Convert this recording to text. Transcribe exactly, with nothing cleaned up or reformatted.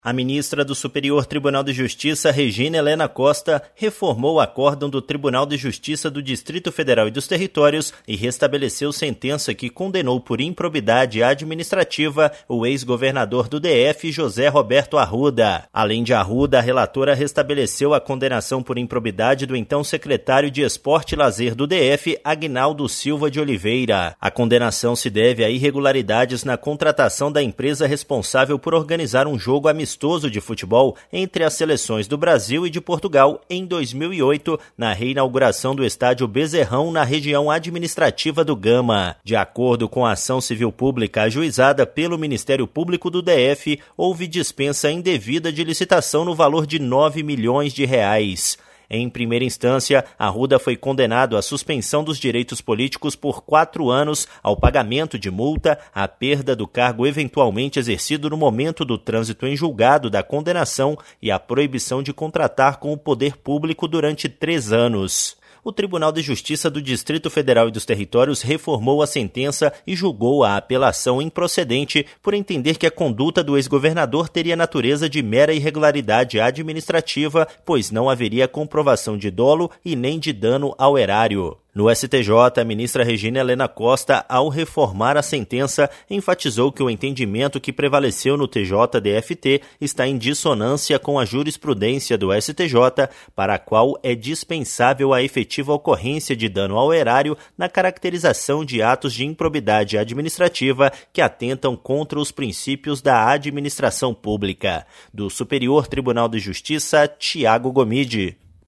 A ministra do Superior Tribunal de Justiça, Regina Helena Costa, reformou o acórdão do Tribunal de Justiça do Distrito Federal e dos Territórios e restabeleceu sentença que condenou por improbidade administrativa o ex-governador do D F, José Roberto Arruda. Além de Arruda, a relatora restabeleceu a condenação por improbidade do então secretário de Esporte e Lazer do D F, Agnaldo Silva de Oliveira. A condenação se deve a irregularidades na contratação da empresa responsável por organizar um jogo amistoso de futebol entre as seleções do Brasil e de Portugal em dois mil e oito, na reinauguração do estádio Bezerrão, na região administrativa do Gama. De acordo com a ação civil pública ajuizada pelo Ministério Público do D F, houve dispensa indevida de licitação no valor de nove milhões de reais. Em primeira instância, Arruda foi condenado à suspensão dos direitos políticos por quatro anos, ao pagamento de multa, à perda do cargo eventualmente exercido no momento do trânsito em julgado da condenação e à proibição de contratar com o poder público durante três anos. O Tribunal de Justiça do Distrito Federal e dos Territórios reformou a sentença e julgou a apelação improcedente por entender que a conduta do ex-governador teria natureza de mera irregularidade administrativa, pois não haveria comprovação de dolo e nem de dano ao erário. No S T J, a ministra Regina Helena Costa, ao reformar a sentença, enfatizou que o entendimento que prevaleceu no T J D F T está em dissonância com a jurisprudência do S T J, para a qual é dispensável a efetiva ocorrência de dano ao erário na caracterização de atos de improbidade administrativa que atentam contra os princípios da administração pública. Do Superior Tribunal de Justiça, Tiago Gomide.